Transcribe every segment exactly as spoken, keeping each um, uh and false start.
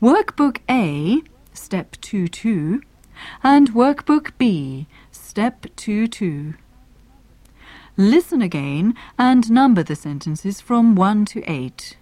Workbook A, Step two two, and Workbook B, Step two two. Listen again and number the sentences from one to eight.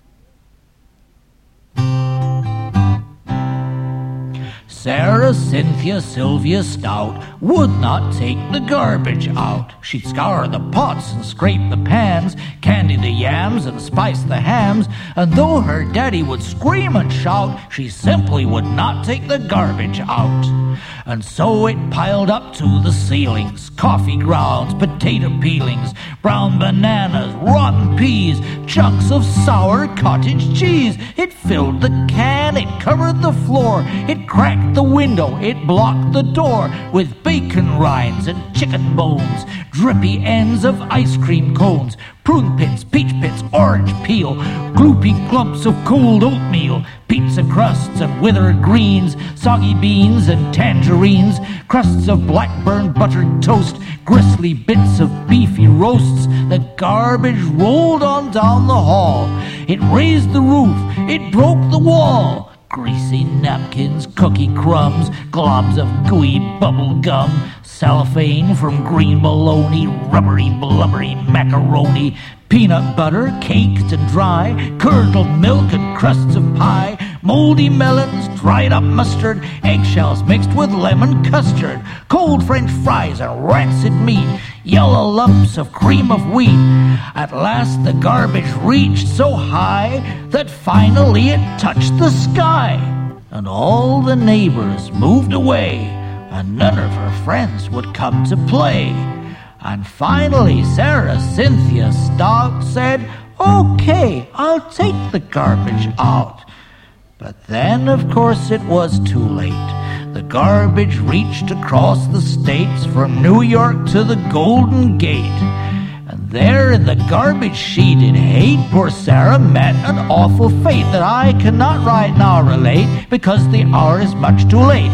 Sarah, Cynthia, Sylvia Stout would not take the garbage out. She'd scour the pots and scrape the pans, candy the yams and spice the hams, and though her daddy would scream and shout, she simply would not take the garbage out. And so it piled up to the ceilings, coffee grounds, potato peelings, brown bananas, rotten peas, chunks of sour cottage cheese. It filled the can, it covered the floor, it cracked the window, it blocked the door with bacon rinds and chicken bones, drippy ends of ice cream cones, prune pits, peach pits, orange peel, gloopy clumps of cold oatmeal, pizza crusts and withered greens, soggy beans and tangerines, crusts of black-burned buttered toast, gristly bits of beefy roasts. The garbage rolled on down the hall. It raised the roof, it broke the wall. Greasy napkins, cookie crumbs, globs of gooey bubble gum, cellophane from green bologna, rubbery blubbery macaroni, peanut butter caked and dry, curdled milk and crusts of pie, moldy melons, dried up mustard, eggshells mixed with lemon custard, cold French fries and rancid meat, yellow lumps of cream of wheat. At last the garbage reached so high that finally it touched the sky, and all the neighbors moved away, and none of her friends would come to play. And finally Sarah Cynthia Stout said, "Okay, I'll take the garbage out." But then, of course, it was too late. The garbage reached across the states from New York to the Golden Gate. And there in the garbage she did hate, poor Sarah met an awful fate that I cannot right now relate, because the hour is much too late.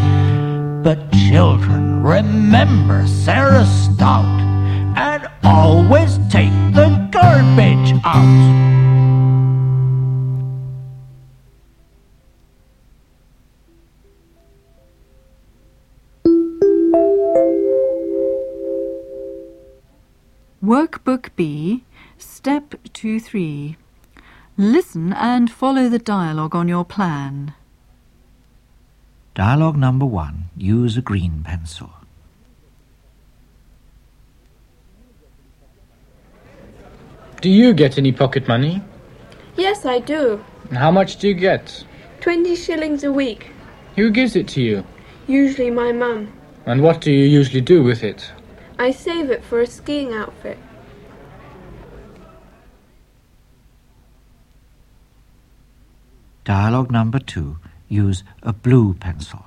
But children, remember Sarah Stout, and always take the garbage out. Workbook B, Step two three. Listen and follow the dialogue on your plan. Dialogue number one. Use a green pencil. Do you get any pocket money? Yes, I do. How much do you get? Twenty shillings a week. Who gives it to you? Usually my mum. And what do you usually do with it? I save it for a skiing outfit. Dialogue number two. Use a blue pencil.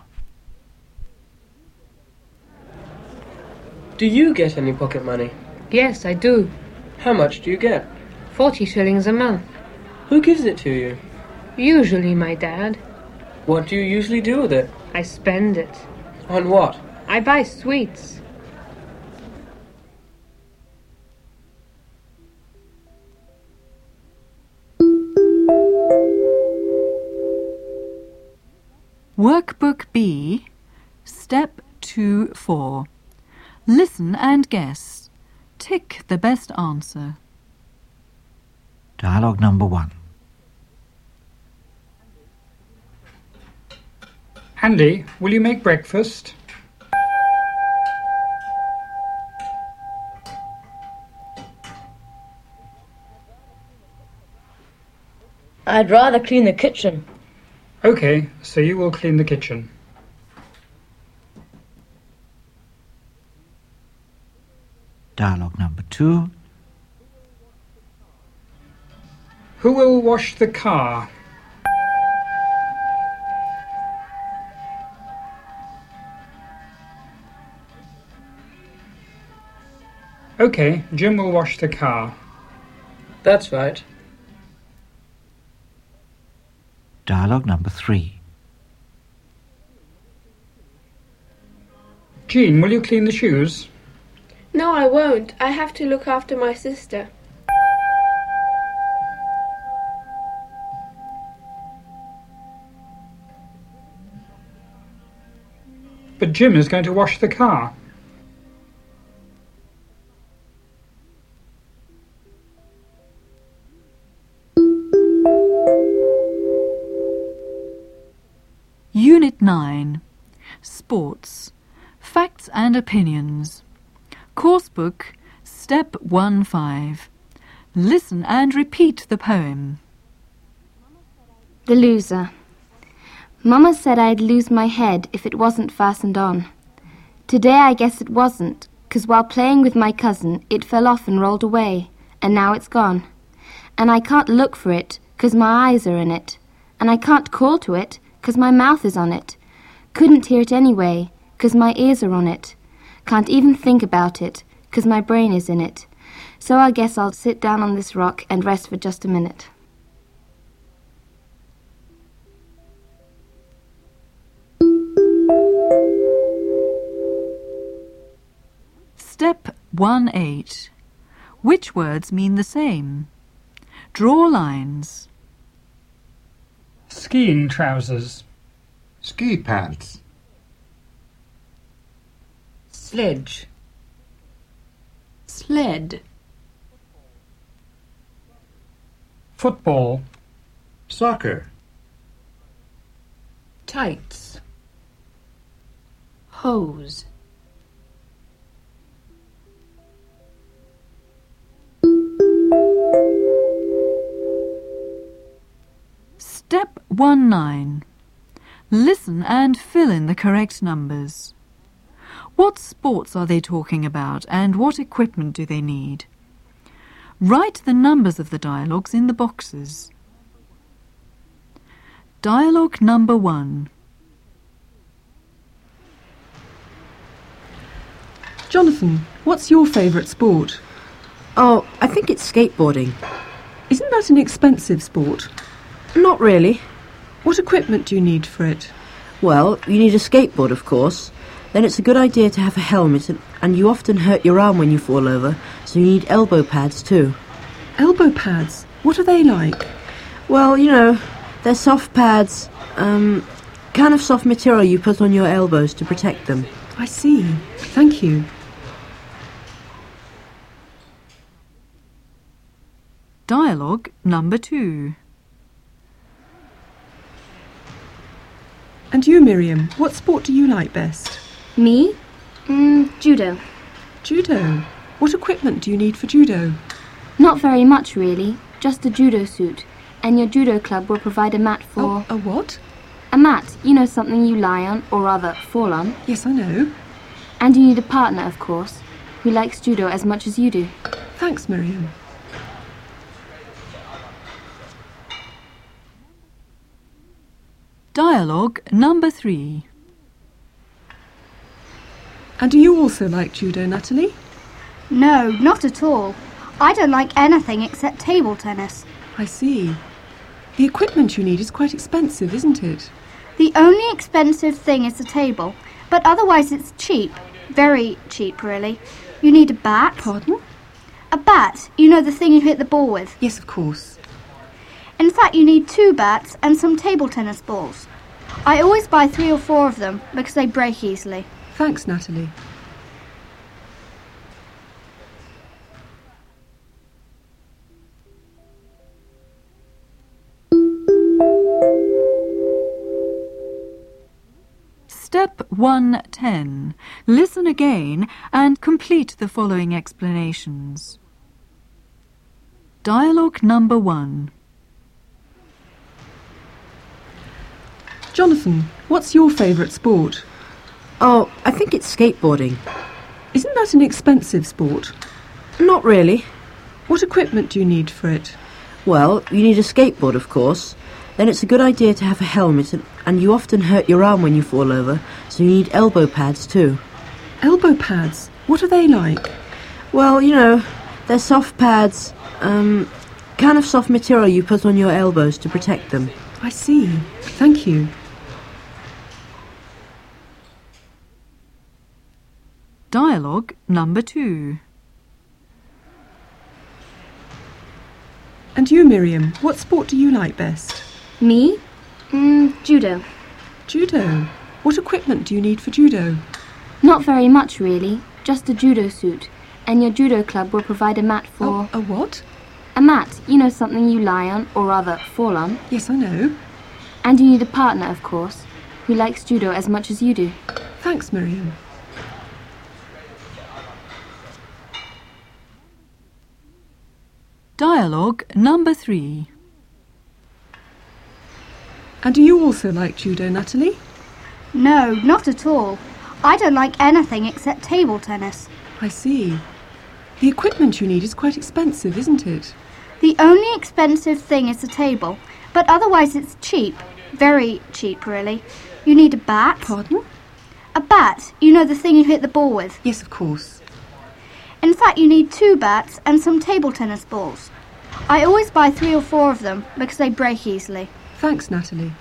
Do you get any pocket money? Yes, I do. How much do you get? Forty shillings a month. Who gives it to you? Usually my dad. What do you usually do with it? I spend it. On what? I buy sweets. Workbook B, Step two four. Listen and guess. Tick the best answer. Dialogue number one. Andy, will you make breakfast? I'd rather clean the kitchen. Okay, so you will clean the kitchen. Dialogue number two. Who will wash the car? Okay, Jim will wash the car. That's right. Dialogue number three. Jean, will you clean the shoes? No, I won't. I have to look after my sister. But Jim is going to wash the car. Unit nine. Sports. Facts and Opinions. Coursebook, Step one five. Listen and repeat the poem. The Loser. Mama said I'd lose my head if it wasn't fastened on. Today I guess it wasn't, 'cause while playing with my cousin it fell off and rolled away, and now it's gone. And I can't look for it, 'cause my eyes are in it. And I can't call to it, 'cause my mouth is on it. Couldn't hear it anyway, 'cause my ears are on it. Can't even think about it, 'cause my brain is in it. So I guess I'll sit down on this rock and rest for just a minute. Step one eight. Which words mean the same? Draw lines. Skiing trousers. Ski pants. Sledge. Sled. Football. Soccer. Tights. Hose. Step one nine. Listen and fill in the correct numbers. What sports are they talking about and what equipment do they need? Write the numbers of the dialogues in the boxes. Dialogue number one. Jonathan, what's your favourite sport? Oh, I think it's skateboarding. Isn't that an expensive sport? Not really. What equipment do you need for it? Well, you need a skateboard, of course. Then it's a good idea to have a helmet, and, and you often hurt your arm when you fall over, so you need elbow pads too. Elbow pads? What are they like? Well, you know, they're soft pads, um, kind of soft material you put on your elbows to protect them. I see. Thank you. Dialogue number two. And you, Miriam, what sport do you like best? Me? Mm, judo. Judo? What equipment do you need for judo? Not very much, really. Just a judo suit. And your judo club will provide a mat for... Oh, a what? A mat. You know, something you lie on, or rather, fall on. Yes, I know. And you need a partner, of course, who likes judo as much as you do. Thanks, Miriam. Dialogue number three. And do you also like judo, Natalie? No, not at all. I don't like anything except table tennis. I see. The equipment you need is quite expensive, isn't it? The only expensive thing is the table, but otherwise it's cheap. Very cheap, really. You need a bat. Pardon? A bat. You know, the thing you hit the ball with. Yes, of course. In fact, you need two bats and some table tennis balls. I always buy three or four of them because they break easily. Thanks, Natalie. Step one ten. Listen again and complete the following explanations. Dialogue number one. Jonathan, what's your favourite sport? Oh, I think it's skateboarding. Isn't that an expensive sport? Not really. What equipment do you need for it? Well, you need a skateboard, of course. Then it's a good idea to have a helmet, and, and you often hurt your arm when you fall over, so you need elbow pads too. Elbow pads? What are they like? Well, you know, they're soft pads, um, kind of soft material you put on your elbows to protect them. I see. Thank you. Dialogue number two. And you, Miriam, what sport do you like best? Me? Mm, judo. Judo? What equipment do you need for judo? Not very much, really. Just a judo suit. And your judo club will provide a mat for... Oh, a what? A mat. You know, something you lie on, or rather, fall on. Yes, I know. And you need a partner, of course, who likes judo as much as you do. Thanks, Miriam. Dialogue number three. And do you also like judo, Natalie? No, not at all. I don't like anything except table tennis. I see. The equipment you need is quite expensive, isn't it? The only expensive thing is the table, but otherwise it's cheap. Very cheap, really. You need a bat. Pardon? A bat. You know, the thing you hit the ball with. Yes, of course. In fact, you need two bats and some table tennis balls. I always buy three or four of them because they break easily. Thanks, Natalie.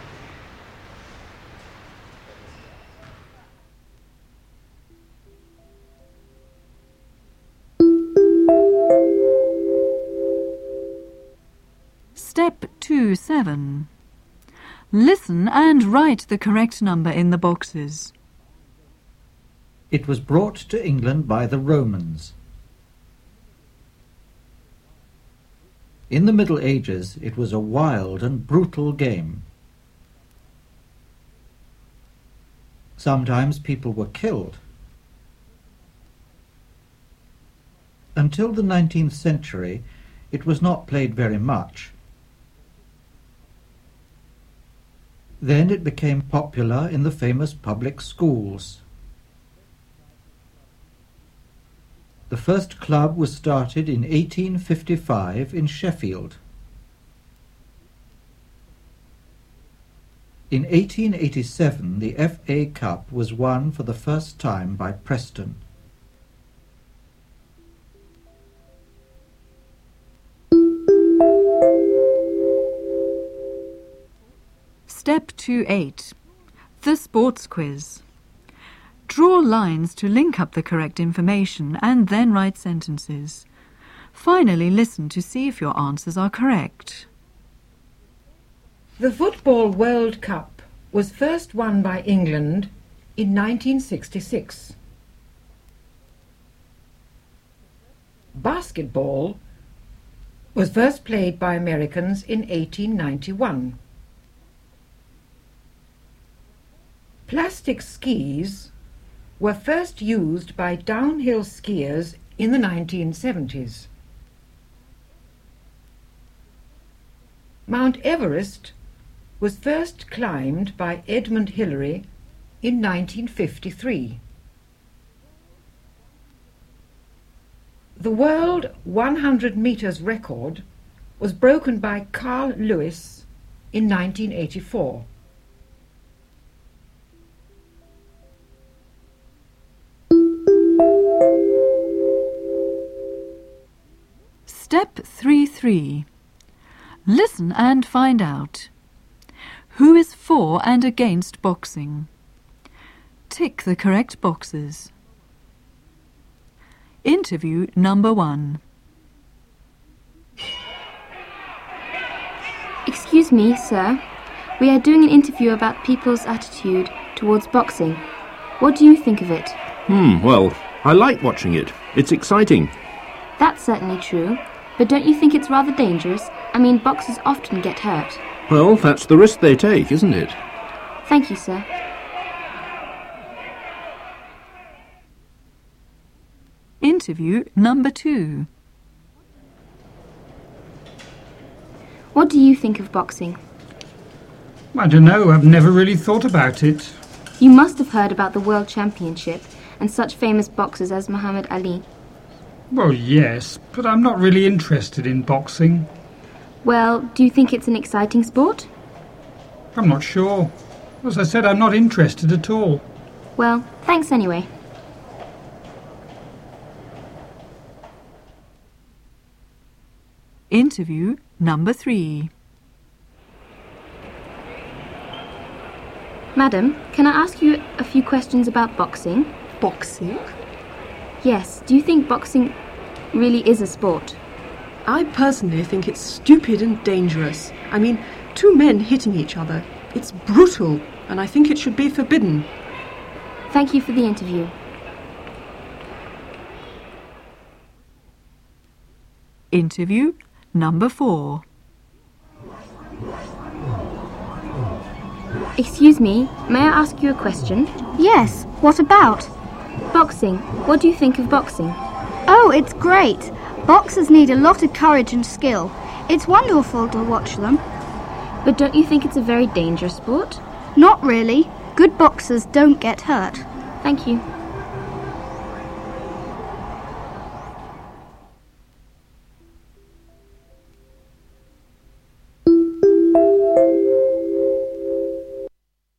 Step two seven. Listen and write the correct number in the boxes. It was brought to England by the Romans. In the Middle Ages, it was a wild and brutal game. Sometimes people were killed. Until the nineteenth century, it was not played very much. Then it became popular in the famous public schools. The first club was started in eighteen fifty-five in Sheffield. In eighteen eighty-seven, the F A Cup was won for the first time by Preston. Step two eight. The sports quiz. Draw lines to link up the correct information and then write sentences. Finally, listen to see if your answers are correct. The Football World Cup was first won by England in nineteen sixty-six. Basketball was first played by Americans in eighteen ninety-one. Plastic skis were first used by downhill skiers in the nineteen seventies. Mount Everest was first climbed by Edmund Hillary in nineteen fifty-three. The world one hundred metres record was broken by Carl Lewis in nineteen eighty-four. Step three three. Listen and find out. Who is for and against boxing? Tick the correct boxes. Interview number one. Excuse me, sir. We are doing an interview about people's attitude towards boxing. What do you think of it? Hmm, well, I like watching it. It's exciting. That's certainly true. But don't you think it's rather dangerous? I mean, boxers often get hurt. Well, that's the risk they take, isn't it? Thank you, sir. Interview number two. What do you think of boxing? I don't know. I've never really thought about it. You must have heard about the World Championship and such famous boxers as Muhammad Ali. Well, yes, but I'm not really interested in boxing. Well, do you think it's an exciting sport? I'm not sure. As I said, I'm not interested at all. Well, thanks anyway. Interview number three. Madam, can I ask you a few questions about boxing? Boxing? Yes. Do you think boxing really is a sport? I personally think it's stupid and dangerous. I mean, Two men hitting each other. It's brutal, and I think it should be forbidden. Thank you for the interview. Interview number four. Excuse me, may I ask you a question? Yes, what about? Boxing. What do you think of boxing? Oh, it's great. Boxers need a lot of courage and skill. It's wonderful to watch them. But don't you think it's a very dangerous sport? Not really. Good boxers don't get hurt. Thank you.